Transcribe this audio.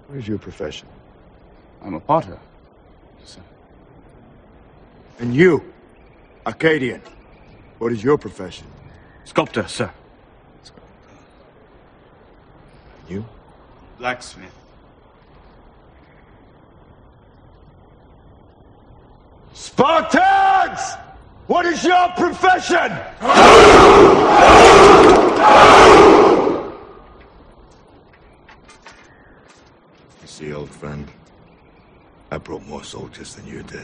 What is your profession? I'm a potter, sir. And you, Arcadian, what is your profession? Sculptor, sir. And you? Blacksmith. Spartans! What is your profession? You see, old friend, I brought more soldiers than you did.